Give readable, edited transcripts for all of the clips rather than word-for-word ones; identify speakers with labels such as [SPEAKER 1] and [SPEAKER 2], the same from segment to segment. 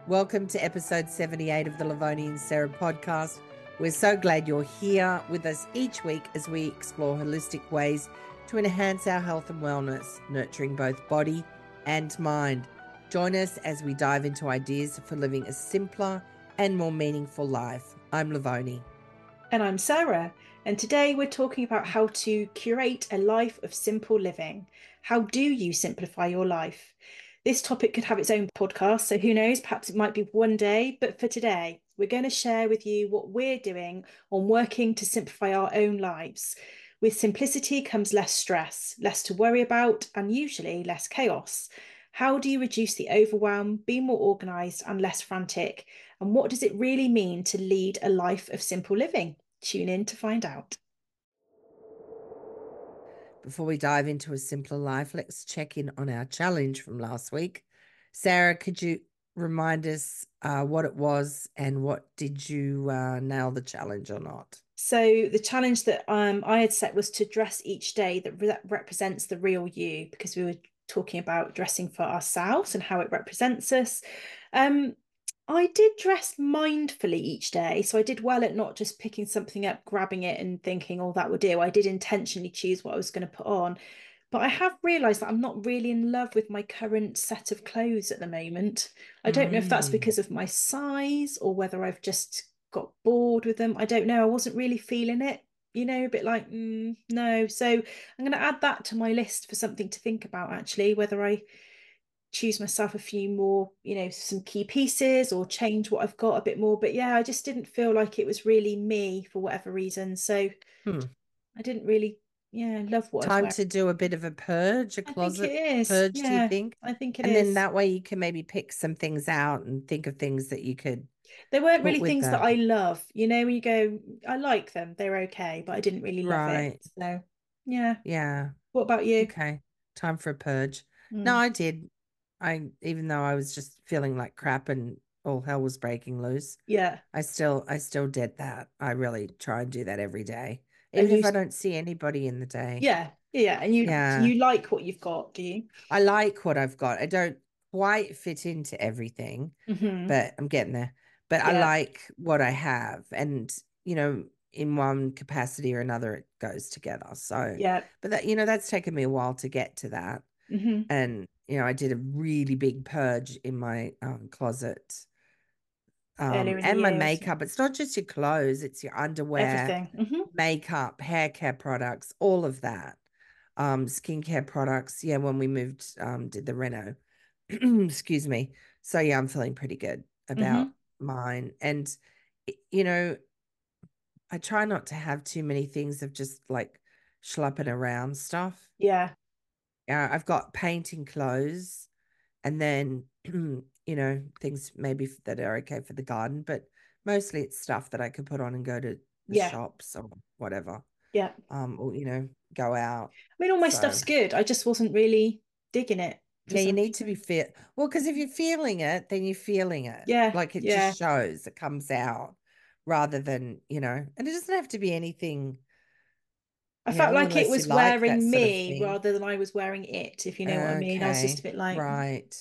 [SPEAKER 1] Welcome to episode 78 of the Livoni and Sarah podcast. We're so glad you're here with us each week as we explore holistic ways to enhance our health and wellness, nurturing both body and mind. Join us as we dive into ideas for living a simpler and more meaningful life. I'm Livoni.
[SPEAKER 2] And I'm Sarah, and today we're talking about how to curate a life of simple living. How do you simplify your life? This topic could have its own podcast, so who knows, perhaps it might be one day, but for today, we're going to share with you what we're doing on working to simplify our own lives. With simplicity comes less stress, less to worry about, and usually less chaos. How do you reduce the overwhelm, be more organised and less frantic? And what does it really mean to lead a life of simple living? Tune in to find out.
[SPEAKER 1] Before we dive into a simpler life, let's check in on our challenge from last week. Sarah, could you remind us what it was and what did you nail the challenge or not?
[SPEAKER 2] So the challenge that I had set was to dress each day that represents the real you, because we were talking about dressing for ourselves and how it represents us. Um, I did dress mindfully each day. So I did well at not just picking something up, grabbing it and thinking, oh, that will do. I did intentionally choose what I was going to put on. But I have realised that I'm not really in love with my current set of clothes at the moment. I don't know if that's because of my size or whether I've just got bored with them. I don't know. I wasn't really feeling it, a bit like, no. So I'm going to add that to my list for something to think about, actually, whether I choose myself a few more, some key pieces or change what I've got a bit more. But yeah, I just didn't feel like it was really me for whatever reason. So
[SPEAKER 1] Hmm.
[SPEAKER 2] I didn't really, love what I was
[SPEAKER 1] Time
[SPEAKER 2] wearing.
[SPEAKER 1] to do a bit of a purge, a
[SPEAKER 2] I think it
[SPEAKER 1] closet
[SPEAKER 2] is.
[SPEAKER 1] purge, do you
[SPEAKER 2] Yeah,
[SPEAKER 1] think?
[SPEAKER 2] I think it
[SPEAKER 1] And then
[SPEAKER 2] is.
[SPEAKER 1] that way you can maybe pick some things out and think of things that you could
[SPEAKER 2] They weren't
[SPEAKER 1] put
[SPEAKER 2] really
[SPEAKER 1] with
[SPEAKER 2] things that
[SPEAKER 1] them.
[SPEAKER 2] I love, when you go, I like them, they're okay, but I didn't really love it.
[SPEAKER 1] Right.
[SPEAKER 2] So, yeah.
[SPEAKER 1] Yeah.
[SPEAKER 2] What about you?
[SPEAKER 1] Okay. Time for a purge. No,
[SPEAKER 2] Mm,
[SPEAKER 1] I did. Even though I was just feeling like crap and all hell was breaking loose,
[SPEAKER 2] yeah.
[SPEAKER 1] I still did that. I really try and do that every day,
[SPEAKER 2] And
[SPEAKER 1] even
[SPEAKER 2] you,
[SPEAKER 1] if I don't see anybody in the day.
[SPEAKER 2] yeah, yeah. And
[SPEAKER 1] Yeah.
[SPEAKER 2] you like what you've got, do you?
[SPEAKER 1] I like what I've got. I don't quite fit into everything,
[SPEAKER 2] Hmm.
[SPEAKER 1] but I'm getting there. But I
[SPEAKER 2] Yeah.
[SPEAKER 1] like what I have. And, you know, in one capacity or another, it goes together. So,
[SPEAKER 2] Yeah.
[SPEAKER 1] but that, that's taken me a while to get to that.
[SPEAKER 2] Hmm.
[SPEAKER 1] And, I did a really big purge in my closet.
[SPEAKER 2] Earlier in the
[SPEAKER 1] And my
[SPEAKER 2] year, wasn't
[SPEAKER 1] makeup. It's not just your clothes, it's your
[SPEAKER 2] it?
[SPEAKER 1] underwear,
[SPEAKER 2] Everything. Hmm.
[SPEAKER 1] makeup, hair care products, all of that. Skincare products. Yeah, when we moved, did the reno. Excuse me. So yeah, I'm feeling pretty good about
[SPEAKER 2] Hmm.
[SPEAKER 1] mine. And you know, I try not to have too many things of just like schlepping around stuff.
[SPEAKER 2] Yeah.
[SPEAKER 1] I've got painting clothes and then things maybe that are okay for the garden, but mostly it's stuff that I could put on and go to the
[SPEAKER 2] Yeah.
[SPEAKER 1] shops or whatever.
[SPEAKER 2] Yeah.
[SPEAKER 1] Or go out.
[SPEAKER 2] I mean, all my
[SPEAKER 1] So
[SPEAKER 2] stuff's good. I just wasn't really digging it for
[SPEAKER 1] yeah, you
[SPEAKER 2] some
[SPEAKER 1] need to be
[SPEAKER 2] reason.
[SPEAKER 1] feel well, because if you're feeling it, then you're feeling it.
[SPEAKER 2] Yeah.
[SPEAKER 1] Like it just
[SPEAKER 2] Yeah.
[SPEAKER 1] shows, it comes out rather than, and it doesn't have to be anything,
[SPEAKER 2] I felt like it
[SPEAKER 1] unless you
[SPEAKER 2] was
[SPEAKER 1] like that
[SPEAKER 2] wearing
[SPEAKER 1] sort of
[SPEAKER 2] me
[SPEAKER 1] thing.
[SPEAKER 2] rather than I was wearing it, if you know what I mean. I was just a
[SPEAKER 1] Okay.
[SPEAKER 2] bit like,
[SPEAKER 1] Right.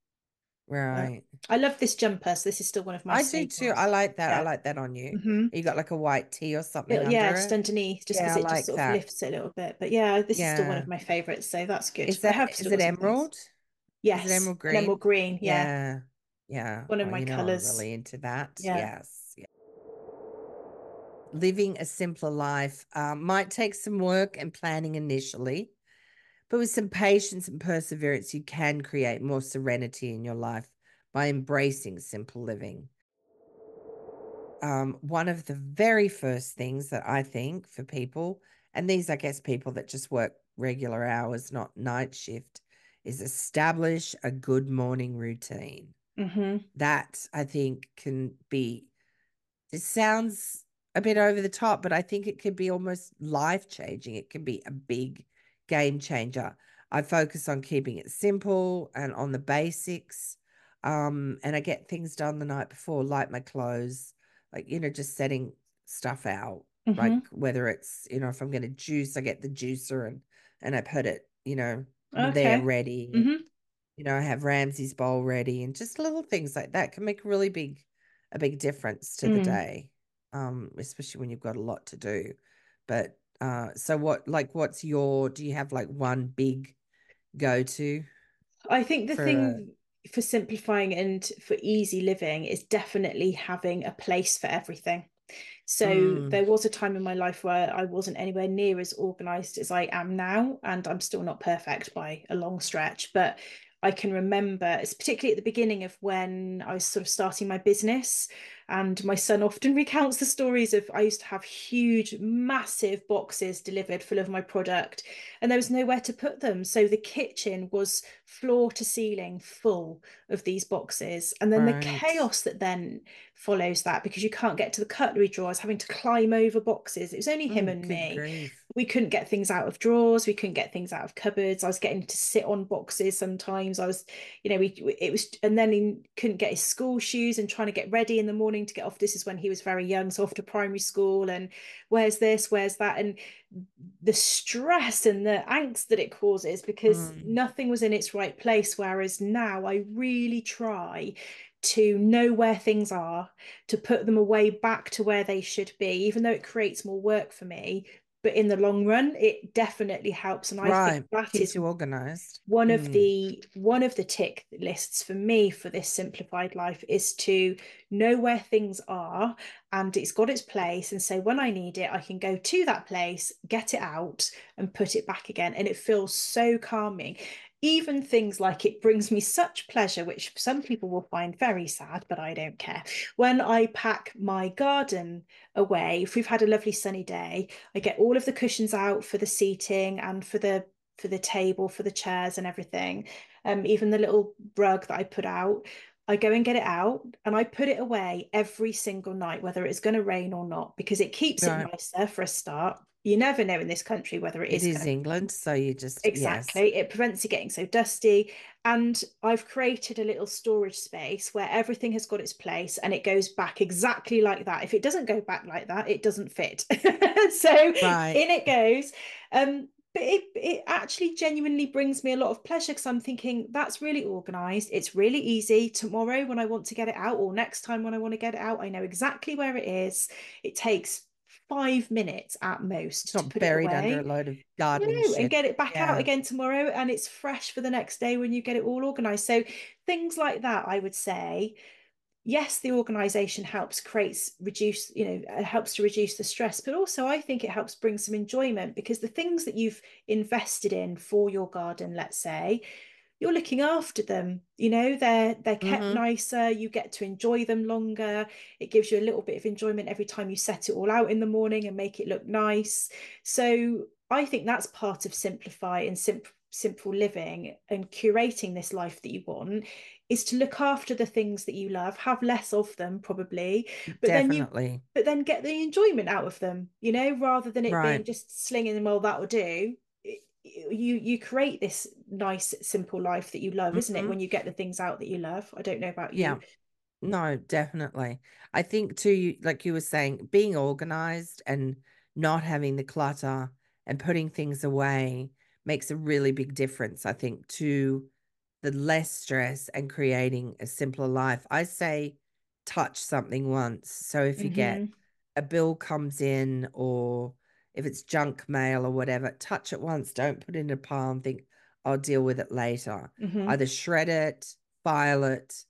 [SPEAKER 2] but
[SPEAKER 1] Right.
[SPEAKER 2] I love this jumper, so this is still one of my
[SPEAKER 1] I do too. I
[SPEAKER 2] staples.
[SPEAKER 1] like that. I
[SPEAKER 2] Yeah.
[SPEAKER 1] like that on you.
[SPEAKER 2] Hmm.
[SPEAKER 1] You got like a white tee or something
[SPEAKER 2] Yeah,
[SPEAKER 1] under
[SPEAKER 2] just
[SPEAKER 1] it.
[SPEAKER 2] underneath, just because
[SPEAKER 1] Yeah, I
[SPEAKER 2] it just
[SPEAKER 1] like
[SPEAKER 2] sort of
[SPEAKER 1] that.
[SPEAKER 2] lifts it a little bit. But yeah, this is still one of
[SPEAKER 1] Yeah.
[SPEAKER 2] my favorites, so that's good.
[SPEAKER 1] Is
[SPEAKER 2] I
[SPEAKER 1] that
[SPEAKER 2] have
[SPEAKER 1] is
[SPEAKER 2] still
[SPEAKER 1] it
[SPEAKER 2] got some things.
[SPEAKER 1] emerald? Is it
[SPEAKER 2] Yes,
[SPEAKER 1] emerald
[SPEAKER 2] an emerald
[SPEAKER 1] green?
[SPEAKER 2] green. Yeah,
[SPEAKER 1] Yeah. Yeah.
[SPEAKER 2] one of
[SPEAKER 1] Oh,
[SPEAKER 2] my
[SPEAKER 1] I'm
[SPEAKER 2] colors.
[SPEAKER 1] really into that.
[SPEAKER 2] Yeah.
[SPEAKER 1] Yes. Living a simpler life might take some work and planning initially, but with some patience and perseverance, you can create more serenity in your life by embracing simple living. One of the very first things that I think for people, and these, I guess, people that just work regular hours, not night shift, is establish a good morning routine.
[SPEAKER 2] Hmm.
[SPEAKER 1] That I think can be, it sounds a bit over the top, but I think it could be almost life changing. It can be a big game changer. I focus on keeping it simple and on the basics. And I get things done the night before, like my clothes, like, just setting stuff out. Like
[SPEAKER 2] Hmm.
[SPEAKER 1] whether it's, if I'm going to juice, I get the juicer and I put it, there
[SPEAKER 2] Okay.
[SPEAKER 1] ready.
[SPEAKER 2] Hmm.
[SPEAKER 1] have Ramsay's bowl ready, and just little things like that can make a big difference to the
[SPEAKER 2] Mm.
[SPEAKER 1] day, especially when you've got a lot to do. But so do you have like one big go to
[SPEAKER 2] I think the
[SPEAKER 1] for a,
[SPEAKER 2] thing for simplifying and for easy living is definitely having a place for everything. So
[SPEAKER 1] mm,
[SPEAKER 2] there was a time in my life where I wasn't anywhere near as organized as I am now, and I'm still not perfect by a long stretch, but I can remember, it's particularly at the beginning of when I was sort of starting my business. And my son often recounts the stories of I used to have huge, massive boxes delivered full of my product, and there was nowhere to put them. So the kitchen was floor to ceiling full of these boxes. And then the
[SPEAKER 1] right?
[SPEAKER 2] chaos that then follows that, because you can't get to the cutlery drawers, having to climb over boxes. It was only him and
[SPEAKER 1] Good
[SPEAKER 2] me.
[SPEAKER 1] grief.
[SPEAKER 2] We couldn't get things out of drawers. We couldn't get things out of cupboards. I was getting to sit on boxes sometimes. I was, it was, and then he couldn't get his school shoes and trying to get ready in the morning to get off. This is when he was very young, so off to primary school. And where's this? Where's that? And the stress and the angst that it causes because
[SPEAKER 1] Mm,
[SPEAKER 2] nothing was in its right place. Whereas now I really try to know where things are, to put them away back to where they should be, even though it creates more work for me. But in the long run, it definitely helps. And I think
[SPEAKER 1] right.
[SPEAKER 2] that
[SPEAKER 1] Keeps
[SPEAKER 2] is
[SPEAKER 1] you organized.
[SPEAKER 2] one of the tick lists for me for this simplified life is to know where things are, and it's got its place, and so when I need it I can go to that place, get it out and put it back again, and it feels so calming. Even things like, it brings me such pleasure, which some people will find very sad, but I don't care, when I pack my garden away. If we've had a lovely sunny day, I get all of the cushions out for the seating and for the table, for the chairs and everything. Even the little rug that I put out, I go and get it out and I put it away every single night, whether it's going to rain or not, because it keeps it
[SPEAKER 1] Right.
[SPEAKER 2] nicer for a start. You never know in this country whether it
[SPEAKER 1] It
[SPEAKER 2] is
[SPEAKER 1] is
[SPEAKER 2] going to.
[SPEAKER 1] England, so you just, yes.
[SPEAKER 2] Exactly. It prevents it getting so dusty. And I've created a little storage space where everything has got its place and it goes back exactly like that. If it doesn't go back like that, it doesn't fit. So
[SPEAKER 1] Right.
[SPEAKER 2] in it goes. But it actually genuinely brings me a lot of pleasure because I'm thinking that's really organized. It's really easy. Tomorrow, when I want to get it out, or next time when I want to get it out, I know exactly where it is. It takes 5 minutes at
[SPEAKER 1] It's
[SPEAKER 2] most to
[SPEAKER 1] not
[SPEAKER 2] put it
[SPEAKER 1] buried under a
[SPEAKER 2] away.
[SPEAKER 1] load of gardening
[SPEAKER 2] No, and
[SPEAKER 1] shit.
[SPEAKER 2] get it back out
[SPEAKER 1] Yeah,
[SPEAKER 2] again tomorrow, and it's fresh for the next day when you get it all organized. So things like that, I would say, yes, the organization helps creates reduce, helps to reduce the stress, but also I think it helps bring some enjoyment, because the things that you've invested in for your garden, let's say, you're looking after them, they're kept
[SPEAKER 1] Mm-hmm.
[SPEAKER 2] nicer, you get to enjoy them longer. It gives you a little bit of enjoyment every time you set it all out in the morning and make it look nice. So I think that's part of simplify and simple living and curating this life that you want, is to look after the things that you love, have less of them probably, but then you
[SPEAKER 1] Definitely.
[SPEAKER 2] but then get the enjoyment out of them, rather than it being
[SPEAKER 1] Right.
[SPEAKER 2] just slinging them, well, that will do. You create this nice simple life that you love, isn't it,
[SPEAKER 1] Mm-hmm.
[SPEAKER 2] when you get the things out that you love. I don't know about you.
[SPEAKER 1] Yeah. No, definitely. I think too, like you were saying, being organized and not having the clutter and putting things away makes a really big difference, I think, to the less stress and creating a simpler life. I say touch something once. So if you get
[SPEAKER 2] Mm-hmm.
[SPEAKER 1] a bill comes in, or if it's junk mail or whatever, touch it once. Don't put it in a pile and think, I'll deal with it later.
[SPEAKER 2] Mm-hmm.
[SPEAKER 1] Either shred it, file it,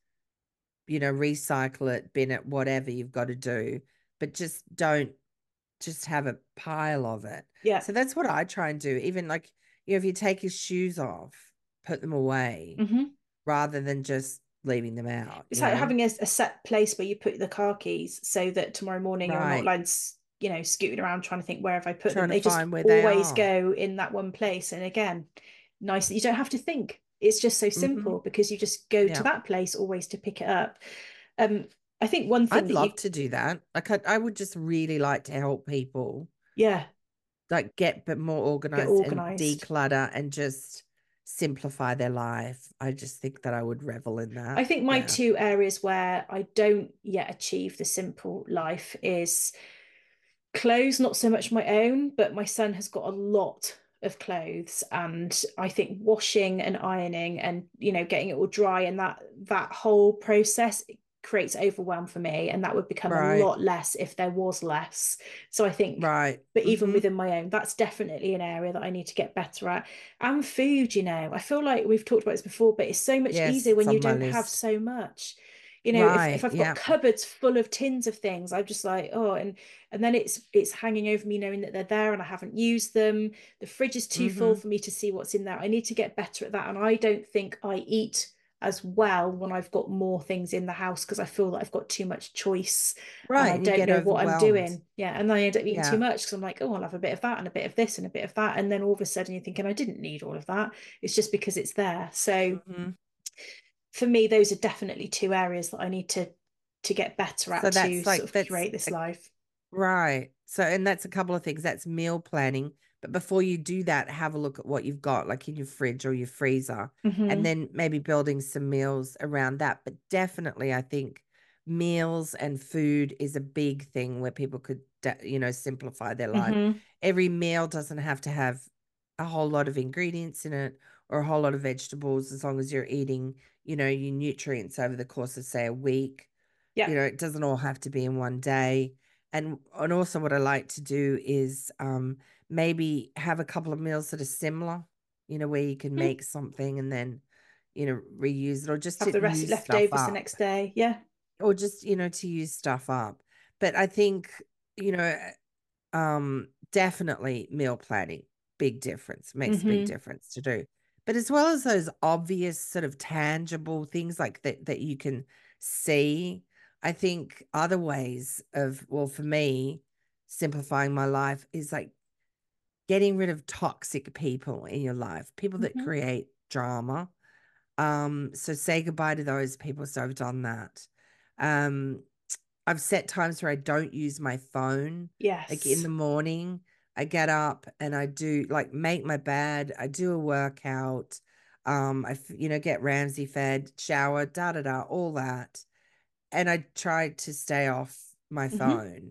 [SPEAKER 1] recycle it, bin it, whatever you've got to do. But just don't just have a pile of it.
[SPEAKER 2] Yeah.
[SPEAKER 1] So that's what I try and do. Even like, if you take his shoes off, put them away
[SPEAKER 2] Mm-hmm.
[SPEAKER 1] rather than just leaving them out,
[SPEAKER 2] It's like having a set place where you put the car keys, so that tomorrow morning you're not
[SPEAKER 1] Right.
[SPEAKER 2] like, scooting around trying to think, where have I put them?
[SPEAKER 1] Trying to
[SPEAKER 2] They just
[SPEAKER 1] find where they
[SPEAKER 2] always
[SPEAKER 1] are.
[SPEAKER 2] go in that one place. And again, nice that you don't have to think. It's just so
[SPEAKER 1] Mm-hmm.
[SPEAKER 2] simple because you just go to
[SPEAKER 1] Yeah.
[SPEAKER 2] that place always to pick it up. Um, I think one thing
[SPEAKER 1] I'd
[SPEAKER 2] that you,
[SPEAKER 1] love to do that. Like I would just really like to help people
[SPEAKER 2] yeah,
[SPEAKER 1] like get bit more
[SPEAKER 2] get
[SPEAKER 1] organized and
[SPEAKER 2] organized.
[SPEAKER 1] declutter and just simplify their life. I just think that I would revel in
[SPEAKER 2] I
[SPEAKER 1] that.
[SPEAKER 2] think my
[SPEAKER 1] Yeah.
[SPEAKER 2] two areas where I don't yet achieve the simple life is clothes, not so much my own, but my son has got a lot of clothes, and I think washing and ironing and getting it all dry, and that whole process creates overwhelm for me, and that would become a
[SPEAKER 1] Right.
[SPEAKER 2] lot less if there was less. So I think,
[SPEAKER 1] Right.
[SPEAKER 2] but even
[SPEAKER 1] Mm-hmm.
[SPEAKER 2] within my own, that's definitely an area that I need to get better at. And food, I feel like we've talked about this before, but it's so much
[SPEAKER 1] Yes,
[SPEAKER 2] easier
[SPEAKER 1] it's
[SPEAKER 2] when you
[SPEAKER 1] on my
[SPEAKER 2] don't have
[SPEAKER 1] list.
[SPEAKER 2] so much. If
[SPEAKER 1] Right.
[SPEAKER 2] I've got
[SPEAKER 1] Yeah.
[SPEAKER 2] cupboards full of tins of things, I'm just like, oh, and then it's hanging over me knowing that they're there and I haven't used them. The fridge is too full
[SPEAKER 1] Mm-hmm.
[SPEAKER 2] for me to see what's in there. I need to get better at that. And I don't think I eat as well when I've got more things in the house, because I feel that I've got too much choice and
[SPEAKER 1] Right.
[SPEAKER 2] I
[SPEAKER 1] And you
[SPEAKER 2] don't
[SPEAKER 1] get
[SPEAKER 2] know what I'm
[SPEAKER 1] overwhelmed.
[SPEAKER 2] doing. Yeah. And then I end up eating too
[SPEAKER 1] Yeah.
[SPEAKER 2] much because I'm like, oh, I'll have a bit of that and a bit of this and a bit of that. And then all of a sudden you're thinking, I didn't need all of that. It's just because it's there. So
[SPEAKER 1] Mm-hmm.
[SPEAKER 2] for me, those are definitely two areas that I need to get better
[SPEAKER 1] So
[SPEAKER 2] at to
[SPEAKER 1] that's
[SPEAKER 2] sort
[SPEAKER 1] like,
[SPEAKER 2] of curate this life.
[SPEAKER 1] right. So, and that's a couple of things. That's meal planning. But before you do that, have a look at what you've got, like in your fridge or your freezer, and
[SPEAKER 2] Mm-hmm.
[SPEAKER 1] then maybe building some meals around that. But definitely, I think meals and food is a big thing where people could, simplify their life.
[SPEAKER 2] Mm-hmm.
[SPEAKER 1] Every meal doesn't have to have a whole lot of ingredients in it or a whole lot of vegetables, as long as you're eating, your nutrients over the course of, say, a week.
[SPEAKER 2] Yeah.
[SPEAKER 1] It doesn't all have to be in one day. And also what I like to do is maybe have a couple of meals that are similar, where you can
[SPEAKER 2] Mm.
[SPEAKER 1] make something and then, reuse it, or just
[SPEAKER 2] Have
[SPEAKER 1] to
[SPEAKER 2] the rest
[SPEAKER 1] use
[SPEAKER 2] left
[SPEAKER 1] stuff
[SPEAKER 2] over the
[SPEAKER 1] up,
[SPEAKER 2] next day. Yeah.
[SPEAKER 1] or just, to use stuff up. But I think, you know, definitely meal planning, big difference, makes a big
[SPEAKER 2] Mm-hmm.
[SPEAKER 1] difference to do. But as well as those obvious sort of tangible things like that you can see, I think other ways of, well, for me, simplifying my life is like getting rid of toxic people in your life, people that
[SPEAKER 2] Mm-hmm.
[SPEAKER 1] create drama. So say goodbye to those people. So I've done that. Um, I've set times where I don't use my phone. Like in
[SPEAKER 2] Yes.
[SPEAKER 1] the morning, I get up and I do like make my bed. I do a workout. Get Ramsey fed, shower, da da da, all that. And I try to stay off my
[SPEAKER 2] Mm-hmm.
[SPEAKER 1] phone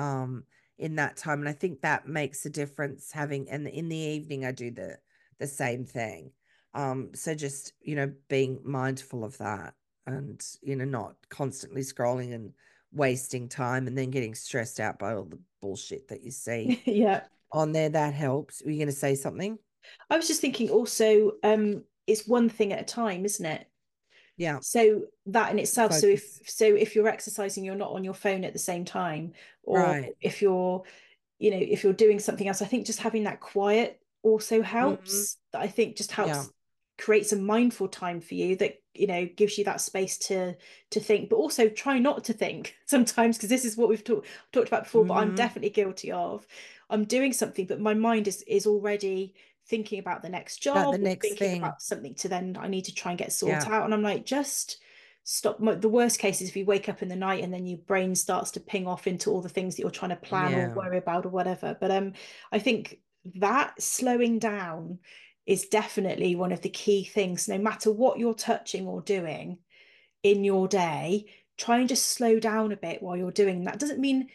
[SPEAKER 1] in that time. And I think that makes a difference having, and in the evening I do the same thing. So just, being mindful of that and, not constantly scrolling and wasting time and then getting stressed out by all the bullshit that you see
[SPEAKER 2] Yeah.
[SPEAKER 1] on there. That helps. Were you going to say something?
[SPEAKER 2] I was just thinking also, it's one thing at a time, isn't it?
[SPEAKER 1] Yeah.
[SPEAKER 2] So that in itself,
[SPEAKER 1] Focus.
[SPEAKER 2] so if you're exercising, you're not on your phone at the same time, or
[SPEAKER 1] Right.
[SPEAKER 2] if you're doing something else, I think just having that quiet also
[SPEAKER 1] Hmm.
[SPEAKER 2] helps. That I think just
[SPEAKER 1] Yeah.
[SPEAKER 2] helps creates a mindful time for you that gives you that space to think, but also try not to think sometimes, because this is what we've talked about before, but I'm
[SPEAKER 1] Hmm.
[SPEAKER 2] definitely guilty of. I'm doing something, but my mind is already thinking about the next
[SPEAKER 1] About
[SPEAKER 2] job
[SPEAKER 1] the
[SPEAKER 2] or
[SPEAKER 1] next
[SPEAKER 2] thinking
[SPEAKER 1] thing.
[SPEAKER 2] about something to then I need to try and get sort
[SPEAKER 1] Yeah.
[SPEAKER 2] out. And I'm like, just stop. The worst case is if you wake up in the night and then your brain starts to ping off into all the things that you're trying to plan or
[SPEAKER 1] Yeah.
[SPEAKER 2] worry about or whatever. But I think that slowing down is definitely one of the key things. No matter what you're touching or doing in your day, try and just slow down a bit while you're doing that. Doesn't mean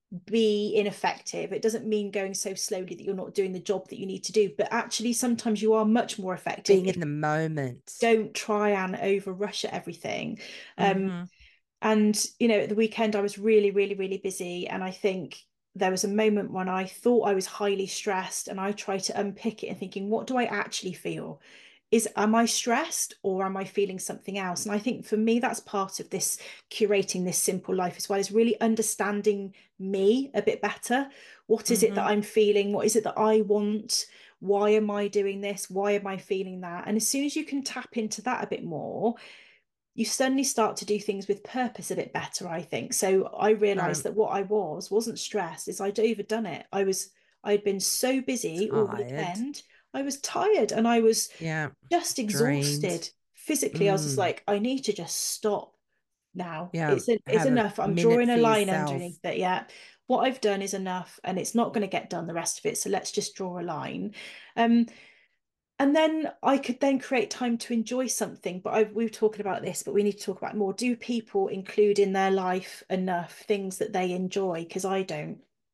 [SPEAKER 2] be ineffective. It doesn't mean going so slowly that you're not doing the job that you need to do, but actually sometimes you are much more effective
[SPEAKER 1] Being
[SPEAKER 2] if
[SPEAKER 1] in the moment.
[SPEAKER 2] you don't try and over rush at everything. Um,
[SPEAKER 1] Hmm.
[SPEAKER 2] and at the weekend I was really, really, really busy, and I think there was a moment when I thought I was highly stressed, and I tried to unpick it and thinking, what do I actually feel? Am I stressed or am I feeling something else? And I think for me, that's part of this curating this simple life as well, is really understanding me a bit better. What is it that
[SPEAKER 1] Hmm.
[SPEAKER 2] I'm feeling? What is it that I want? Why am I doing this? Why am I feeling that? And as soon as you can tap into that a bit more, you suddenly start to do things with purpose a bit better, I think. So I realized
[SPEAKER 1] Right.
[SPEAKER 2] that what I wasn't stressed, is I'd overdone it. I'd been so busy all
[SPEAKER 1] Tired.
[SPEAKER 2] weekend. I was tired and I was
[SPEAKER 1] Yeah.
[SPEAKER 2] just
[SPEAKER 1] Drained.
[SPEAKER 2] exhausted. Physically, I was just
[SPEAKER 1] Mm.
[SPEAKER 2] like, I need to just stop now.
[SPEAKER 1] Yeah.
[SPEAKER 2] It's
[SPEAKER 1] Have a
[SPEAKER 2] enough. I'm
[SPEAKER 1] minute
[SPEAKER 2] drawing a
[SPEAKER 1] for
[SPEAKER 2] line
[SPEAKER 1] yourself.
[SPEAKER 2] underneath it. Yeah. What I've done is enough and it's not going to get done the rest of it. So let's just draw a line. Um, and then I could then create time to enjoy something. But we were talking about this, but we need to talk about more. Do people include in their life enough things that they enjoy? Because I don't.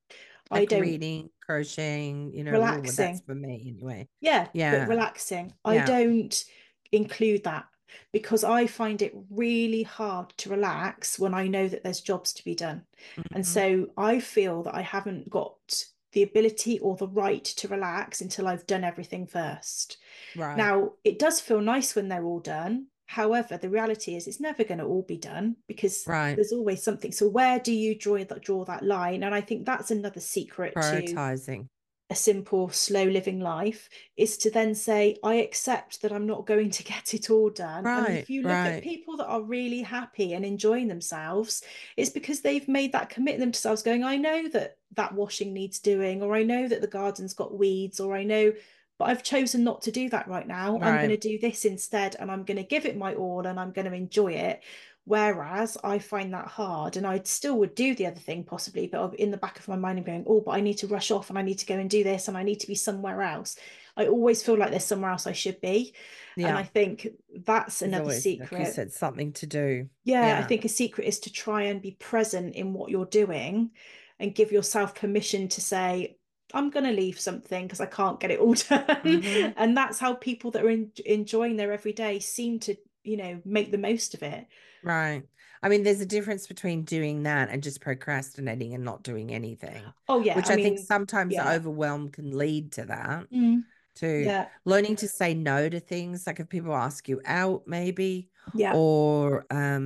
[SPEAKER 2] I
[SPEAKER 1] Like
[SPEAKER 2] don't
[SPEAKER 1] reading, crocheting, well, that's
[SPEAKER 2] relaxing.
[SPEAKER 1] for me anyway.
[SPEAKER 2] Yeah, but
[SPEAKER 1] Yeah.
[SPEAKER 2] relaxing. I
[SPEAKER 1] Yeah.
[SPEAKER 2] don't include that because I find it really hard to relax when I know that there's jobs to be done. And
[SPEAKER 1] Hmm.
[SPEAKER 2] so I feel that I haven't got the ability or the right to relax until I've done everything first.
[SPEAKER 1] Right.
[SPEAKER 2] Now, it does feel nice when they're all done. However, the reality is it's never going to all be done because
[SPEAKER 1] Right.
[SPEAKER 2] there's always something. So where do you draw that line? And I think that's another secret to
[SPEAKER 1] Prioritizing.
[SPEAKER 2] a simple, slow living life is to then say, I accept that I'm not going to get it all done. And if
[SPEAKER 1] Right.
[SPEAKER 2] you look at
[SPEAKER 1] Right.
[SPEAKER 2] people that are really happy and enjoying themselves, it's because they've made that commitment themselves, going, I know that that washing needs doing, or I know that the garden's got weeds, or I know, but I've chosen not to do that right now. I'm going to
[SPEAKER 1] Right.
[SPEAKER 2] do this instead, and I'm going to give it my all, and I'm going to enjoy it. Whereas I find that hard, and I still would do the other thing possibly, but in the back of my mind, I'm going, oh, but I need to rush off and I need to go and do this and I need to be somewhere else. I always feel like there's somewhere else I should be. And I
[SPEAKER 1] Yeah.
[SPEAKER 2] think that's
[SPEAKER 1] There's
[SPEAKER 2] another
[SPEAKER 1] always, like you
[SPEAKER 2] secret.
[SPEAKER 1] said, something to do.
[SPEAKER 2] Yeah, I
[SPEAKER 1] Yeah.
[SPEAKER 2] think a secret is to try and be present in what you're doing and give yourself permission to say, I'm going to leave something because I can't get it all done.
[SPEAKER 1] Hmm.
[SPEAKER 2] And that's how people that are enjoying their everyday seem to, make the most of it.
[SPEAKER 1] Right. I mean, there's a difference between doing that and just procrastinating and not doing anything,
[SPEAKER 2] Oh, yeah.
[SPEAKER 1] which
[SPEAKER 2] I
[SPEAKER 1] I think
[SPEAKER 2] mean,
[SPEAKER 1] sometimes the
[SPEAKER 2] yeah.
[SPEAKER 1] overwhelm can lead to that,
[SPEAKER 2] Mm,
[SPEAKER 1] to
[SPEAKER 2] yeah.
[SPEAKER 1] learning to say no to things. Like if people ask you out, maybe,
[SPEAKER 2] Yeah.
[SPEAKER 1] or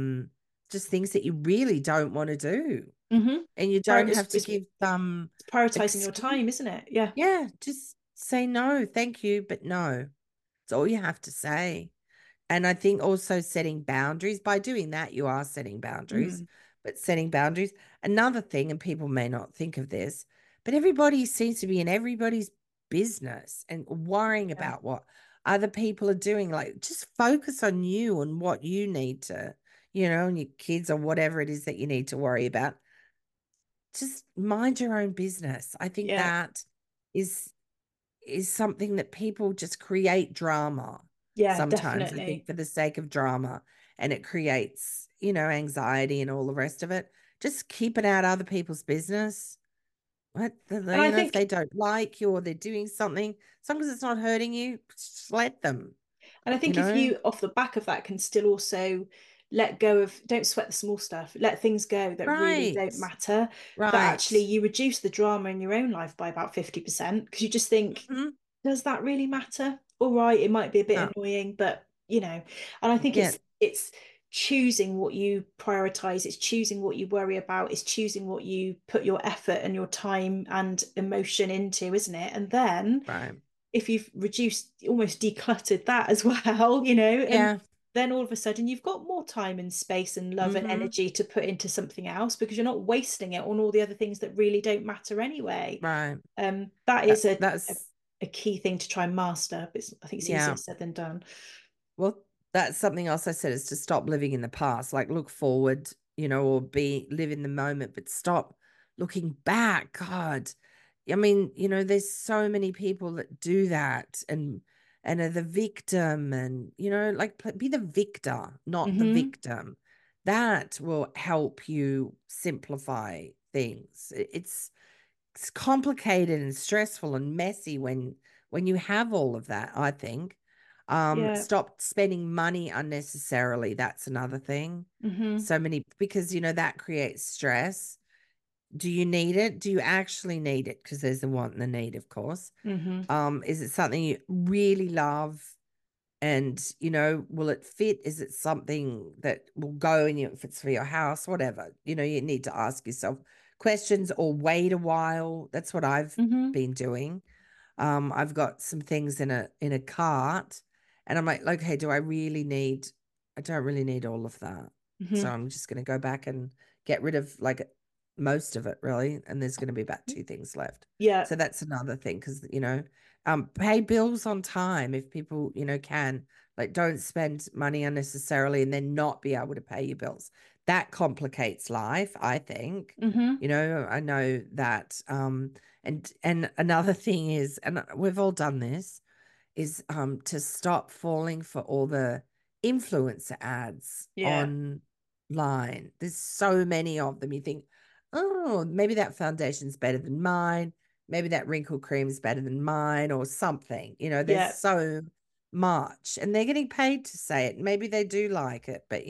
[SPEAKER 1] just things that you really don't want to do.
[SPEAKER 2] Mm-hmm.
[SPEAKER 1] And you don't have
[SPEAKER 2] It's,
[SPEAKER 1] to
[SPEAKER 2] it's
[SPEAKER 1] give some
[SPEAKER 2] prioritizing your
[SPEAKER 1] excuse.
[SPEAKER 2] time, isn't it? Yeah.
[SPEAKER 1] Yeah, just say no, thank you, but no. It's all you have to say. And I think also setting boundaries. By doing that, you are setting boundaries,
[SPEAKER 2] Mm,
[SPEAKER 1] but setting boundaries. Another thing, and people may not think of this, but everybody seems to be in everybody's business and worrying
[SPEAKER 2] yeah.
[SPEAKER 1] about what other people are doing. Like just focus on you and what you need to, and your kids or whatever it is that you need to worry about. Just mind your own business. I think
[SPEAKER 2] Yeah.
[SPEAKER 1] that is something that people just create drama
[SPEAKER 2] Yeah,
[SPEAKER 1] sometimes, I think,
[SPEAKER 2] definitely.
[SPEAKER 1] for the sake of drama. And it creates, anxiety and all the rest of it. Just keep it out of other people's business.
[SPEAKER 2] And I
[SPEAKER 1] If they
[SPEAKER 2] think
[SPEAKER 1] don't like you or they're doing something, as long as it's not hurting you, just let them,
[SPEAKER 2] And I
[SPEAKER 1] you
[SPEAKER 2] think if
[SPEAKER 1] know?
[SPEAKER 2] you, off the back of that, can still also let go of, don't sweat the small stuff, let things go that really
[SPEAKER 1] Right.
[SPEAKER 2] don't matter, that
[SPEAKER 1] Right.
[SPEAKER 2] actually you reduce the drama in your own life by about 50% because you just think,
[SPEAKER 1] Hmm.
[SPEAKER 2] does that really matter? All right, it might be a bit
[SPEAKER 1] No.
[SPEAKER 2] annoying, but and I think
[SPEAKER 1] Yeah.
[SPEAKER 2] it's choosing what you prioritize, it's choosing what you worry about, it's choosing what you put your effort and your time and emotion into, isn't it? And then
[SPEAKER 1] Right.
[SPEAKER 2] if you've reduced, almost decluttered that as well, and
[SPEAKER 1] Yeah.
[SPEAKER 2] then all of a sudden you've got more time and space and love and
[SPEAKER 1] Hmm.
[SPEAKER 2] energy to put into something else because you're not wasting it on all the other things that really don't matter anyway.
[SPEAKER 1] Right.
[SPEAKER 2] That is a,
[SPEAKER 1] That's,
[SPEAKER 2] a key thing to try and master, but I think it's easier
[SPEAKER 1] yeah.
[SPEAKER 2] said than done.
[SPEAKER 1] Well, that's something else I said, is to stop living in the past, like look forward, or live in the moment, but stop looking back. God, I mean, there's so many people that do that and are the victim, and like be the victor, not the
[SPEAKER 2] Hmm.
[SPEAKER 1] victim. That will help you simplify things. It's complicated and stressful and messy when you have all of that, I think.
[SPEAKER 2] Yeah.
[SPEAKER 1] Stop spending money unnecessarily. That's another thing.
[SPEAKER 2] Hmm.
[SPEAKER 1] So many, because that creates stress. Do you need it? Do you actually need it? Because there's the want and the need, of course.
[SPEAKER 2] Hmm.
[SPEAKER 1] Is it something you really love? And will it fit? Is it something that will go in you if it's for your house, whatever? You need to ask yourself questions or wait a while. That's what I've
[SPEAKER 2] Hmm.
[SPEAKER 1] been doing. I've got some things in a cart, and I'm like, okay, do I really need? I don't really need all of that, so
[SPEAKER 2] Hmm.
[SPEAKER 1] I'm just going to go back and get rid of like most of it, really. And there's going to be about two things left.
[SPEAKER 2] Yeah.
[SPEAKER 1] So that's another thing, because pay bills on time if people can. Like, don't spend money unnecessarily and then not be able to pay your bills. That complicates life, I think.
[SPEAKER 2] Hmm.
[SPEAKER 1] I know that. And another thing is, and we've all done this, is to stop falling for all the influencer ads
[SPEAKER 2] Yeah.
[SPEAKER 1] online. There's so many of them. You think, oh, maybe that foundation's better than mine. Maybe that wrinkle cream is better than mine or something. There's
[SPEAKER 2] Yeah.
[SPEAKER 1] so much and they're getting paid to say it. Maybe they do like it, but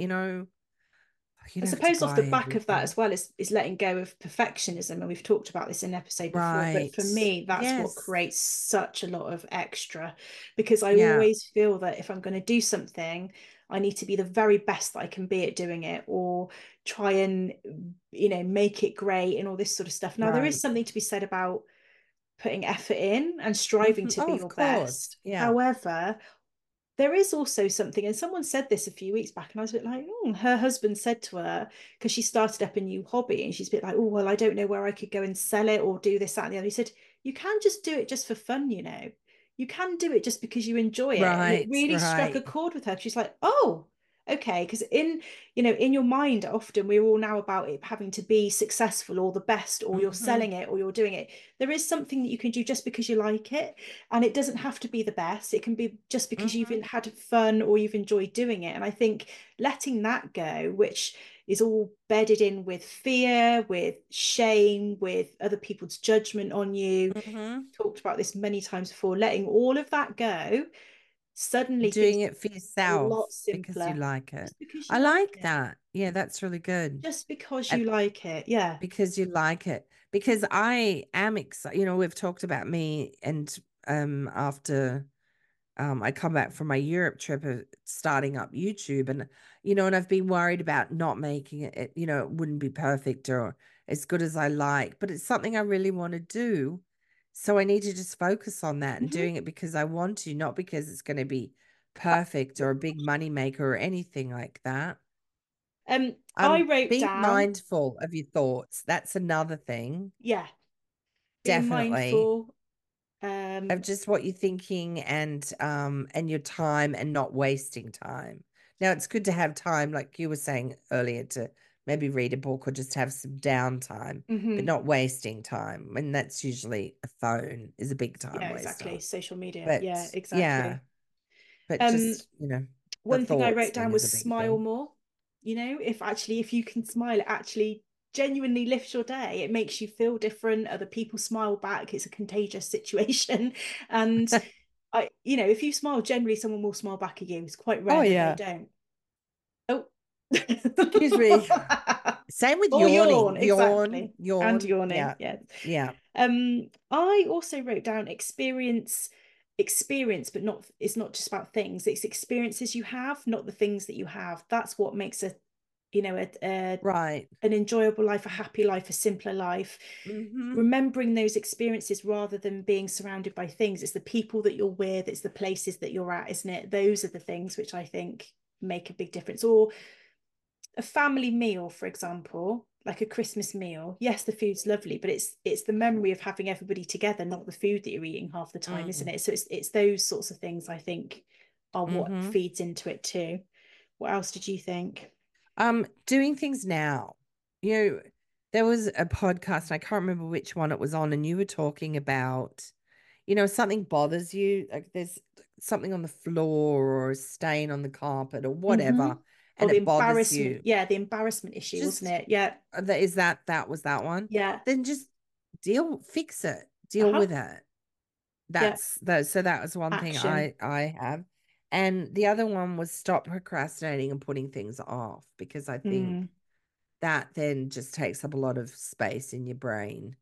[SPEAKER 1] you
[SPEAKER 2] I
[SPEAKER 1] don't have to
[SPEAKER 2] suppose off the
[SPEAKER 1] buy
[SPEAKER 2] back of that
[SPEAKER 1] everything.
[SPEAKER 2] as well is letting go of perfectionism. And we've talked about this in an episode before, but
[SPEAKER 1] Right.
[SPEAKER 2] for me, that's what
[SPEAKER 1] Yes.
[SPEAKER 2] creates such a lot of extra because I
[SPEAKER 1] Yeah.
[SPEAKER 2] always feel that if I'm going to do something, I need to be the very best that I can be at doing it or try and, make it great and all this sort of stuff. Now, there is
[SPEAKER 1] Right.
[SPEAKER 2] something to be said about putting effort in and striving
[SPEAKER 1] Mhm.
[SPEAKER 2] to
[SPEAKER 1] Oh,
[SPEAKER 2] be
[SPEAKER 1] of
[SPEAKER 2] your
[SPEAKER 1] course.
[SPEAKER 2] best.
[SPEAKER 1] Yeah.
[SPEAKER 2] However, there is also something, and someone said this a few weeks back, and I was a bit like, oh, her husband said to her, because she started up a new hobby, and she's a bit like, oh, well, I don't know where I could go and sell it or do this, that, and the other. He said, you can just do it just for fun, you know. You can do it just because you enjoy it. And it
[SPEAKER 1] Right.
[SPEAKER 2] really struck a
[SPEAKER 1] Right.
[SPEAKER 2] chord with her. She's like, oh, okay. Because in your mind, often we're all now about it having to be successful or the best, or you're
[SPEAKER 1] Hmm.
[SPEAKER 2] selling it or you're doing it. There is something that you can do just because you like it. And it doesn't have to be the best. It can be just because you've
[SPEAKER 1] Hmm.
[SPEAKER 2] had fun or you've enjoyed doing it. And I think letting that go, which is all bedded in with fear, with shame, with other people's judgment on you.
[SPEAKER 1] Hmm.
[SPEAKER 2] Talked about this many times before. Letting all of that go, suddenly things
[SPEAKER 1] Doing it for
[SPEAKER 2] are a
[SPEAKER 1] yourself
[SPEAKER 2] lot
[SPEAKER 1] because you
[SPEAKER 2] simpler
[SPEAKER 1] like it.
[SPEAKER 2] just because you
[SPEAKER 1] I
[SPEAKER 2] like
[SPEAKER 1] like
[SPEAKER 2] it.
[SPEAKER 1] that. Yeah, that's really good.
[SPEAKER 2] Just because
[SPEAKER 1] And
[SPEAKER 2] you like it. Yeah.
[SPEAKER 1] because you like it. Because I am excited. We've talked about me and after I come back from my Europe trip of starting up YouTube and I've been worried about not making it wouldn't be perfect or as good as I like, but it's something I really want to do. So I need to just focus on that and
[SPEAKER 2] Mm-hmm.
[SPEAKER 1] doing it because I want to, not because it's going to be perfect or a big money maker or anything like that.
[SPEAKER 2] I wrote
[SPEAKER 1] Being
[SPEAKER 2] down,
[SPEAKER 1] mindful of your thoughts. That's another thing.
[SPEAKER 2] yeah, being
[SPEAKER 1] Definitely.
[SPEAKER 2] mindful.
[SPEAKER 1] Of just what you're thinking and your time and not wasting time. Now it's good to have time, like you were saying earlier, to maybe read a book or just have some downtime, but
[SPEAKER 2] Mhm.
[SPEAKER 1] not wasting time. And that's usually a phone is a big time
[SPEAKER 2] Yeah, exactly.
[SPEAKER 1] waster.
[SPEAKER 2] Social media.
[SPEAKER 1] But
[SPEAKER 2] Yeah,
[SPEAKER 1] yeah,
[SPEAKER 2] exactly.
[SPEAKER 1] but
[SPEAKER 2] Um,
[SPEAKER 1] just the
[SPEAKER 2] One thing I
[SPEAKER 1] thoughts
[SPEAKER 2] wrote down
[SPEAKER 1] thing
[SPEAKER 2] was
[SPEAKER 1] is a big
[SPEAKER 2] smile
[SPEAKER 1] thing.
[SPEAKER 2] more. If you can smile, it actually genuinely lifts your day. It makes you feel different. Other people smile back. It's a contagious situation. And if you smile, generally someone will smile back at you. It's quite
[SPEAKER 1] Oh
[SPEAKER 2] rare that they
[SPEAKER 1] yeah.
[SPEAKER 2] don't. Oh.
[SPEAKER 1] Excuse me. Same with
[SPEAKER 2] Or yawn,
[SPEAKER 1] yawning. Yawn,
[SPEAKER 2] exactly. And
[SPEAKER 1] yawn.
[SPEAKER 2] yawning.
[SPEAKER 1] Yeah.
[SPEAKER 2] Yeah.
[SPEAKER 1] Yeah.
[SPEAKER 2] I also wrote down experience, but not it's not just about things, it's experiences you have, not the things that you have. That's what makes
[SPEAKER 1] Right.
[SPEAKER 2] an enjoyable life, a happy life, a simpler life.
[SPEAKER 1] Hmm.
[SPEAKER 2] Remembering those experiences rather than being surrounded by things. It's the people that you're with, it's the places that you're at, isn't it? Those are the things which I think make a big difference. Or a family meal, for example, like a Christmas meal. Yes, the food's lovely, but it's the memory of having everybody together, not the food that you're eating half the time, isn't
[SPEAKER 1] Mm.
[SPEAKER 2] it? So it's those sorts of things I think are what
[SPEAKER 1] Hmm.
[SPEAKER 2] feeds into it too. What else did you think?
[SPEAKER 1] Doing things now. You know, there was a podcast, and I can't remember which one it was on, and you were talking about something bothers you, like there's something on the floor or a stain on the carpet or
[SPEAKER 2] Mm-hmm.
[SPEAKER 1] whatever,
[SPEAKER 2] Or
[SPEAKER 1] and
[SPEAKER 2] the
[SPEAKER 1] it bothers
[SPEAKER 2] embarrassment.
[SPEAKER 1] you.
[SPEAKER 2] Yeah, the embarrassment issue, wasn't
[SPEAKER 1] Just
[SPEAKER 2] it? Yeah.
[SPEAKER 1] that was that one.
[SPEAKER 2] Yeah.
[SPEAKER 1] Then just fix it, deal
[SPEAKER 2] Uh-huh.
[SPEAKER 1] with it.
[SPEAKER 2] Yeah.
[SPEAKER 1] So that was one thing
[SPEAKER 2] Action.
[SPEAKER 1] I have. And the other one was stop procrastinating and putting things off because I think
[SPEAKER 2] Mm.
[SPEAKER 1] that then just takes up a lot of space in your brain.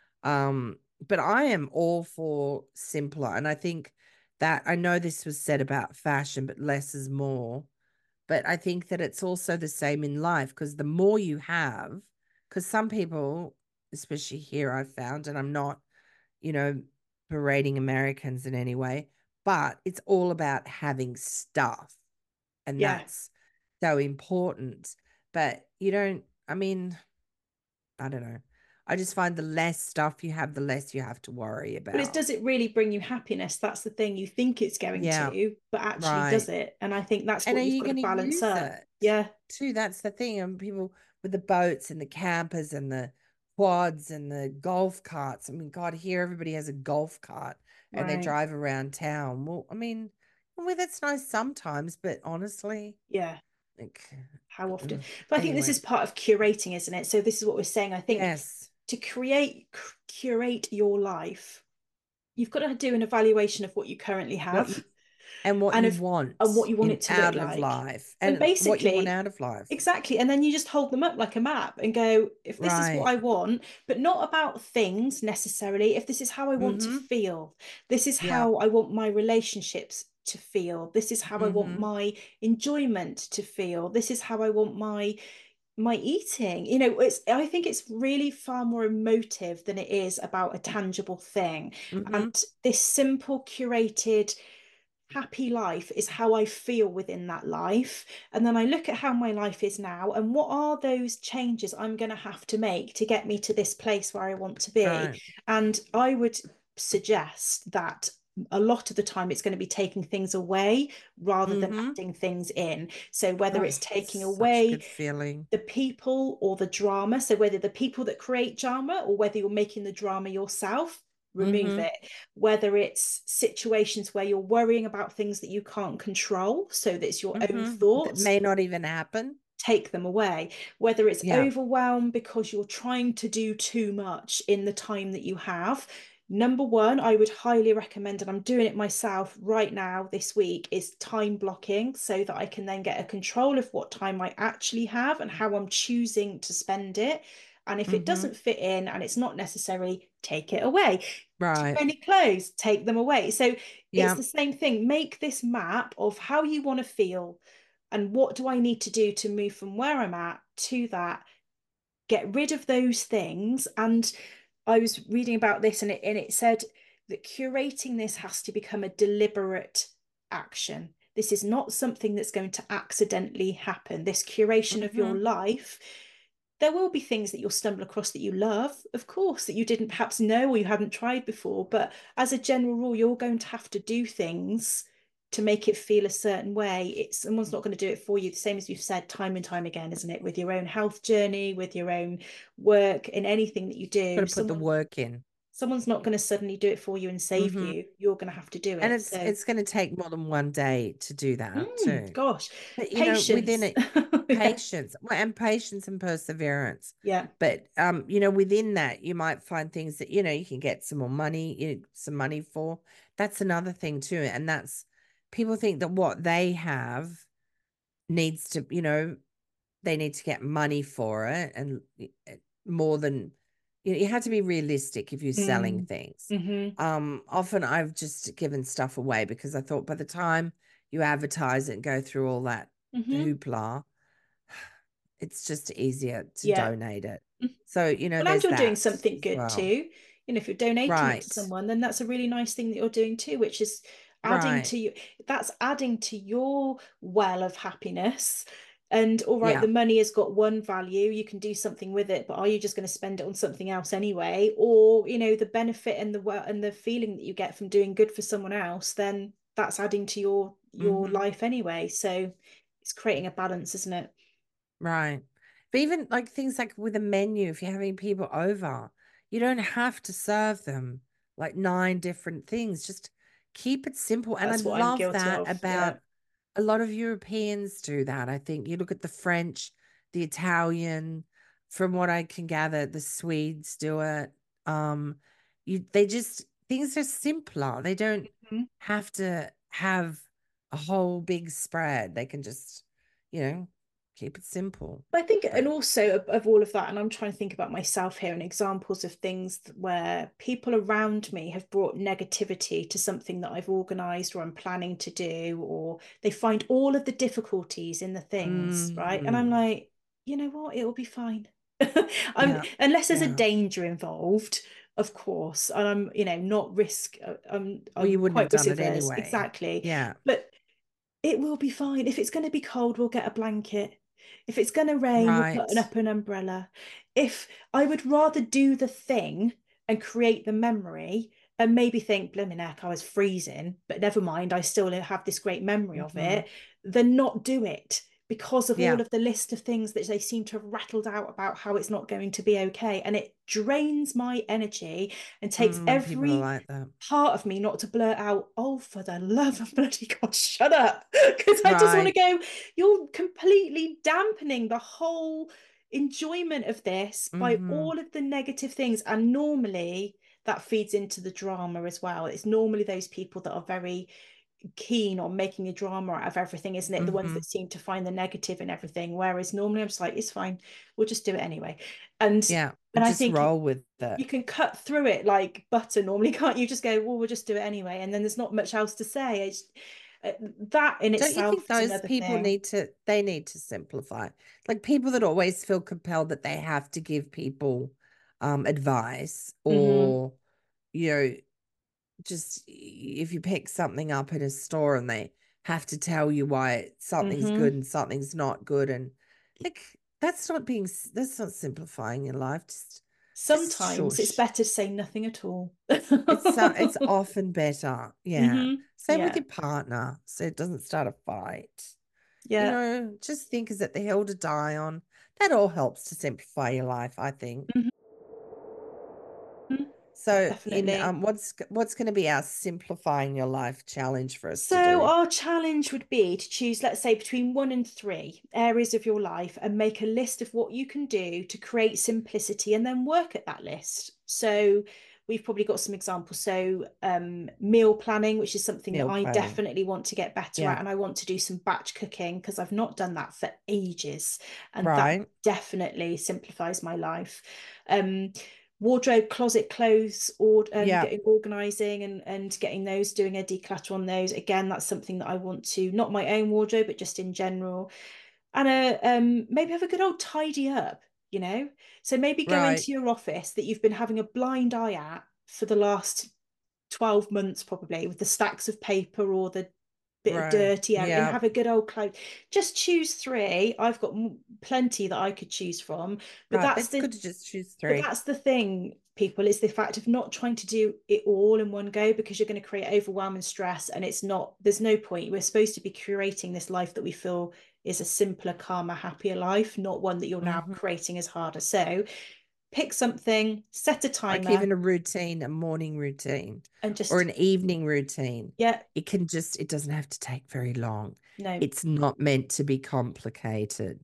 [SPEAKER 1] But I am all for simpler. And I think that I know this was said about fashion, but less is more. But I think that it's also the same in life because the more you have, because some people, especially here, I've found, and I'm not, you know, berating Americans in any way, but it's all about having stuff. And
[SPEAKER 2] Yeah.
[SPEAKER 1] that's so important. But I mean, I don't know. I just find the less stuff you have, the less you have to worry
[SPEAKER 2] But
[SPEAKER 1] about.
[SPEAKER 2] does it really bring you happiness? That's the thing. You think it's going
[SPEAKER 1] Yeah,
[SPEAKER 2] to, but actually does
[SPEAKER 1] right.
[SPEAKER 2] it? And I think that's
[SPEAKER 1] And
[SPEAKER 2] what
[SPEAKER 1] are
[SPEAKER 2] you've
[SPEAKER 1] you
[SPEAKER 2] got to
[SPEAKER 1] going to
[SPEAKER 2] balance
[SPEAKER 1] use
[SPEAKER 2] up.
[SPEAKER 1] it
[SPEAKER 2] Yeah,
[SPEAKER 1] too? That's the thing. And people with the boats and the campers and the quads and the golf carts. I mean, God, here everybody has a golf cart and they
[SPEAKER 2] right.
[SPEAKER 1] drive around town. Well, I mean, well, that's nice sometimes, but honestly,
[SPEAKER 2] Yeah.
[SPEAKER 1] Like,
[SPEAKER 2] How often?
[SPEAKER 1] ugh.
[SPEAKER 2] But I think this is
[SPEAKER 1] Anyway,
[SPEAKER 2] part of curating, isn't it? So this is what we're saying. I think
[SPEAKER 1] yes.
[SPEAKER 2] to curate your life, you've got to do an evaluation of what you currently
[SPEAKER 1] What
[SPEAKER 2] have
[SPEAKER 1] you and what
[SPEAKER 2] and
[SPEAKER 1] you
[SPEAKER 2] of and what
[SPEAKER 1] want
[SPEAKER 2] you want
[SPEAKER 1] in
[SPEAKER 2] it to look
[SPEAKER 1] out of
[SPEAKER 2] like.
[SPEAKER 1] life
[SPEAKER 2] And
[SPEAKER 1] and what you want
[SPEAKER 2] basically,
[SPEAKER 1] out of life.
[SPEAKER 2] exactly. And then you just hold them up like a map and go, if this is what
[SPEAKER 1] Right.
[SPEAKER 2] I want, but not about things necessarily, if this is how I want to
[SPEAKER 1] Mm-hmm.
[SPEAKER 2] feel, this is
[SPEAKER 1] Yeah.
[SPEAKER 2] how I want my relationships to feel, this is how I want
[SPEAKER 1] Mm-hmm.
[SPEAKER 2] my enjoyment to feel, this is how I want my eating. You know, it's I think it's really far more emotive than it is about a tangible thing. And
[SPEAKER 1] Mm-hmm.
[SPEAKER 2] this simple, curated happy life is how I feel within that life. And then I look at how my life is now and what are those changes I'm going to have to make to get me to this place where I want to be.
[SPEAKER 1] Right.
[SPEAKER 2] And I would suggest that a lot of the time it's going to be taking things away rather than
[SPEAKER 1] Mm-hmm.
[SPEAKER 2] adding things in. So whether
[SPEAKER 1] Oh,
[SPEAKER 2] it's taking
[SPEAKER 1] such a
[SPEAKER 2] away
[SPEAKER 1] good feeling.
[SPEAKER 2] the people or the drama. So whether the people that create drama or whether you're making the drama yourself, remove
[SPEAKER 1] Mm-hmm.
[SPEAKER 2] it. Whether it's situations where you're worrying about things that you can't control, so that's your own
[SPEAKER 1] Mm-hmm. That
[SPEAKER 2] thoughts,
[SPEAKER 1] may not even happen.
[SPEAKER 2] take them away. Whether it's
[SPEAKER 1] Yeah.
[SPEAKER 2] overwhelm because you're trying to do too much in the time that you have. Number one, I would highly recommend, and I'm doing it myself right now this week, is time blocking so that I can then get a control of what time I actually have and how I'm choosing to spend it. And if it
[SPEAKER 1] Mm-hmm.
[SPEAKER 2] doesn't fit in and it's not necessary, take it away. Too
[SPEAKER 1] Right.
[SPEAKER 2] many clothes, take them away. So it's
[SPEAKER 1] Yeah.
[SPEAKER 2] the same thing. Make this map of how you want to feel and what do I need to do to move from where I'm at to that, get rid of those things. And I was reading about this and it said that curating this has to become a deliberate action. This is not something that's going to accidentally happen. This curation of your
[SPEAKER 1] Mm-hmm.
[SPEAKER 2] life, there will be things that you'll stumble across that you love, of course, that you didn't perhaps know or you hadn't tried before. But as a general rule, you're going to have to do things to make it feel a certain way. It's someone's not going to do it for you. The same as you've said time and time again, isn't it? With your own health journey, with your own work, in anything that you
[SPEAKER 1] Got
[SPEAKER 2] do,
[SPEAKER 1] to put the work in.
[SPEAKER 2] someone's not going to suddenly do it for you and save
[SPEAKER 1] Mm-hmm.
[SPEAKER 2] you. You're going to have to do
[SPEAKER 1] And
[SPEAKER 2] it. So,
[SPEAKER 1] it's going to take more than one day to do that too.
[SPEAKER 2] gosh,
[SPEAKER 1] But within
[SPEAKER 2] patience.
[SPEAKER 1] it,
[SPEAKER 2] Yeah,
[SPEAKER 1] patience, well, and patience and perseverance.
[SPEAKER 2] yeah.
[SPEAKER 1] But within that, you might find things that you can get some more money, some money for. That's another thing too, and that's people think that what they have needs to, they need to get money for it, and more than you have to be realistic if you're selling
[SPEAKER 2] Mm.
[SPEAKER 1] things.
[SPEAKER 2] Hmm.
[SPEAKER 1] Often I've just given stuff away because I thought by the time you advertise it and go through all that
[SPEAKER 2] Hmm.
[SPEAKER 1] hoopla, it's just easier to
[SPEAKER 2] Yeah.
[SPEAKER 1] donate it.
[SPEAKER 2] Mhm.
[SPEAKER 1] So,
[SPEAKER 2] Well, and
[SPEAKER 1] there's
[SPEAKER 2] you're doing
[SPEAKER 1] that
[SPEAKER 2] something
[SPEAKER 1] as
[SPEAKER 2] good
[SPEAKER 1] well.
[SPEAKER 2] too. You know, if you're donating it to
[SPEAKER 1] Right.
[SPEAKER 2] someone, then that's a really nice thing that you're doing too, which is adding
[SPEAKER 1] Right.
[SPEAKER 2] to you. That's adding to your well of happiness. And all right,
[SPEAKER 1] Yeah.
[SPEAKER 2] the money has got one value, you can do something with it, but are you just going to spend it on something else anyway? Or, the benefit and the feeling that you get from doing good for someone else, then that's adding to your
[SPEAKER 1] Hmm.
[SPEAKER 2] life anyway. So it's creating a balance, isn't it?
[SPEAKER 1] Right. But even like things like with a menu, if you're having people over, you don't have to serve them like nine different things. Just keep it simple. And I
[SPEAKER 2] That's what I'm
[SPEAKER 1] love
[SPEAKER 2] guilty
[SPEAKER 1] that
[SPEAKER 2] of. Yeah.
[SPEAKER 1] about a lot of Europeans do that. I think you look at the French, the Italian, from what I can gather, the Swedes do it. Um, they just things are simpler. They don't
[SPEAKER 2] Mhm.
[SPEAKER 1] have to have a whole big spread. They can just, you know, keep it simple.
[SPEAKER 2] I think, and
[SPEAKER 1] But
[SPEAKER 2] also of all of that, and I'm trying to think about myself here and examples of things where people around me have brought negativity to something that I've organized or I'm planning to do, or they find all of the difficulties in the things, right? And I'm
[SPEAKER 1] mm,
[SPEAKER 2] like, you know what? It'll be fine.
[SPEAKER 1] yeah,
[SPEAKER 2] Unless there's a
[SPEAKER 1] yeah.
[SPEAKER 2] danger involved, of course, and I'm, not risk.
[SPEAKER 1] Well,
[SPEAKER 2] I'm
[SPEAKER 1] you wouldn't have
[SPEAKER 2] quite risk
[SPEAKER 1] done it
[SPEAKER 2] averse,
[SPEAKER 1] anyway.
[SPEAKER 2] exactly.
[SPEAKER 1] Yeah,
[SPEAKER 2] But it will be fine. If it's going to be cold, we'll get a blanket. If it's going to rain, we'll put
[SPEAKER 1] right.
[SPEAKER 2] up an umbrella. If I would rather do the thing and create the memory and maybe think, blimey heck, I was freezing, but never mind, I still have this great memory of
[SPEAKER 1] Hmm.
[SPEAKER 2] it, than not do it because of
[SPEAKER 1] Yeah.
[SPEAKER 2] all of the list of things that they seem to have rattled out about how it's not going to be okay. And it drains my energy and takes
[SPEAKER 1] When people are
[SPEAKER 2] every
[SPEAKER 1] like that.
[SPEAKER 2] part of me not to blurt out, oh, for the love of bloody God, shut up. Because I just want to
[SPEAKER 1] Right.
[SPEAKER 2] go, you're completely dampening the whole enjoyment of this by
[SPEAKER 1] Mm-hmm.
[SPEAKER 2] all of the negative things. And normally that feeds into the drama as well. It's normally those people that are very keen on making a drama out of everything, isn't it? The ones
[SPEAKER 1] Mm-hmm.
[SPEAKER 2] that seem to find the negative in everything. Whereas normally I'm just like, it's fine, we'll just do it anyway. And
[SPEAKER 1] Yeah.
[SPEAKER 2] and I
[SPEAKER 1] Just
[SPEAKER 2] think
[SPEAKER 1] roll with
[SPEAKER 2] you
[SPEAKER 1] it.
[SPEAKER 2] can cut through it like butter normally, can't you? Just go, well, we'll just do it anyway. And then there's not much else to say. That in
[SPEAKER 1] Don't you think
[SPEAKER 2] itself is
[SPEAKER 1] those
[SPEAKER 2] another
[SPEAKER 1] people
[SPEAKER 2] thing.
[SPEAKER 1] they need to simplify? Like people that always feel compelled that they have to give people advice,
[SPEAKER 2] Mm-hmm.
[SPEAKER 1] or, you know, just if you pick something up in a store and they have to tell you why something's
[SPEAKER 2] Mm-hmm.
[SPEAKER 1] good and something's not good, and like that's not simplifying your life. Just
[SPEAKER 2] Sometimes it's
[SPEAKER 1] shush.
[SPEAKER 2] better to say nothing at all.
[SPEAKER 1] It's often better. Yeah.
[SPEAKER 2] Mm-hmm.
[SPEAKER 1] Same with
[SPEAKER 2] Yeah.
[SPEAKER 1] your partner, so it doesn't start a fight. You
[SPEAKER 2] Yeah.
[SPEAKER 1] know, just think, is it the hill to die on? That all helps to simplify your life, I think.
[SPEAKER 2] Mm-hmm.
[SPEAKER 1] So, in
[SPEAKER 2] Definitely.
[SPEAKER 1] what's going to be our simplifying your life challenge for us to
[SPEAKER 2] So,
[SPEAKER 1] do?
[SPEAKER 2] our challenge would be to choose, let's say, between 1 and 3 areas of your life and make a list of what you can do to create simplicity and then work at that list. So, we've probably got some examples. So, meal planning, which is something that
[SPEAKER 1] Meal
[SPEAKER 2] I
[SPEAKER 1] planning.
[SPEAKER 2] definitely want to get better at.
[SPEAKER 1] Yeah.
[SPEAKER 2] And I want to do some batch cooking because I've not done that for ages. And that
[SPEAKER 1] Right.
[SPEAKER 2] definitely simplifies my life. Um, Wardrobe, closet, clothes, or
[SPEAKER 1] Yeah.
[SPEAKER 2] getting organizing and getting those, doing a declutter on those. Again, that's something that I want to, not my own wardrobe, but just in general. And maybe have a good old tidy up, you know? So maybe go
[SPEAKER 1] Right.
[SPEAKER 2] into your office that you've been having a blind eye at for the last 12 months, probably, with the stacks of paper or the bit of
[SPEAKER 1] Right.
[SPEAKER 2] dirty area, and
[SPEAKER 1] Yeah.
[SPEAKER 2] have a good old close. Just choose 3. I've got plenty that I could choose from, but
[SPEAKER 1] Right.
[SPEAKER 2] that's
[SPEAKER 1] It's
[SPEAKER 2] the
[SPEAKER 1] good to just choose
[SPEAKER 2] but
[SPEAKER 1] 3.
[SPEAKER 2] that's the thing, people, is the fact of not trying to do it all in one go, because you're going to create overwhelm and stress. And it's not, there's no point. We're supposed to be curating this life that we feel is a simpler, calmer, happier life, not one that you're now
[SPEAKER 1] Mm-hmm.
[SPEAKER 2] creating as harder. So pick something, set a
[SPEAKER 1] Like
[SPEAKER 2] timer,
[SPEAKER 1] even a routine, a morning routine
[SPEAKER 2] and
[SPEAKER 1] or
[SPEAKER 2] just,
[SPEAKER 1] an evening routine.
[SPEAKER 2] yeah,
[SPEAKER 1] It doesn't have to take very long.
[SPEAKER 2] no,
[SPEAKER 1] It's not meant to be complicated.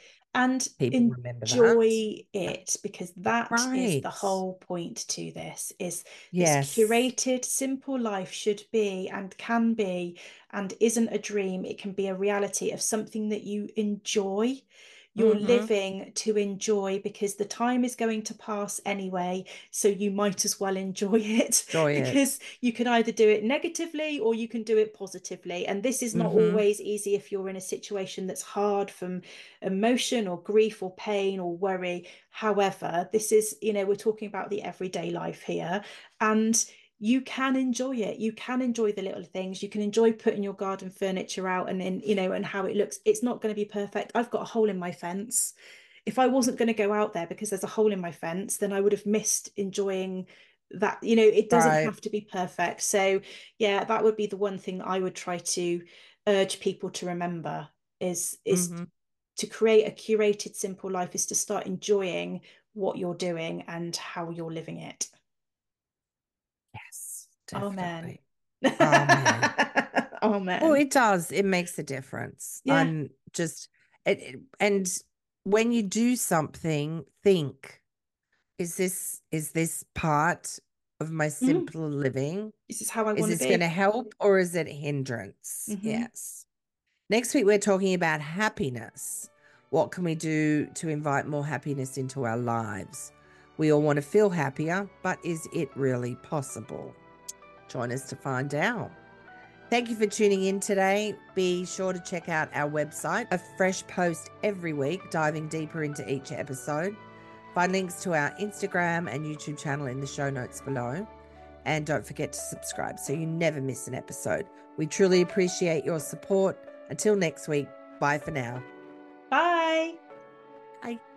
[SPEAKER 2] and
[SPEAKER 1] People remember that.
[SPEAKER 2] enjoy it, because that is the
[SPEAKER 1] Right.
[SPEAKER 2] whole point to this. This
[SPEAKER 1] Yes.
[SPEAKER 2] curated simple life should be and can be, and isn't a dream, it can be a reality of something that you enjoy. You're
[SPEAKER 1] Mm-hmm.
[SPEAKER 2] living to enjoy, because the time is going to pass anyway, so you might as well enjoy it.
[SPEAKER 1] Enjoy it.
[SPEAKER 2] Because you can either do it negatively or you can do it positively, and this is not
[SPEAKER 1] Mm-hmm.
[SPEAKER 2] always easy if you're in a situation that's hard, from emotion or grief or pain or worry. However, this is, we're talking about the everyday life here, and you can enjoy it. You can enjoy the little things. You can enjoy putting your garden furniture out and in, and how it looks. It's not going to be perfect. I've got a hole in my fence. If I wasn't going to go out there because there's a hole in my fence, then I would have missed enjoying that. It doesn't
[SPEAKER 1] Right.
[SPEAKER 2] have to be perfect. So yeah, that would be the one thing I would try to urge people to remember, is
[SPEAKER 1] Mm-hmm.
[SPEAKER 2] to create a curated, simple life, is to start enjoying what you're doing and how you're living it.
[SPEAKER 1] Yes,
[SPEAKER 2] Amen.
[SPEAKER 1] definitely. Amen. Well,
[SPEAKER 2] Amen.
[SPEAKER 1] it does. It makes a difference.
[SPEAKER 2] Yeah.
[SPEAKER 1] And when you do something, think, is this part of my
[SPEAKER 2] Mm.
[SPEAKER 1] simpler living?
[SPEAKER 2] This is how I
[SPEAKER 1] Is
[SPEAKER 2] want to
[SPEAKER 1] this going to
[SPEAKER 2] be.
[SPEAKER 1] help or is it a hindrance?
[SPEAKER 2] Mm-hmm.
[SPEAKER 1] Yes. Next week, we're talking about happiness. What can we do to invite more happiness into our lives? We all want to feel happier, but is it really possible? Join us to find out. Thank you for tuning in today. Be sure to check out our website, a fresh post every week, diving deeper into each episode. Find links to our Instagram and YouTube channel in the show notes below. And don't forget to subscribe so you never miss an episode. We truly appreciate your support. Until next week, bye for now.
[SPEAKER 2] Bye.
[SPEAKER 1] Bye.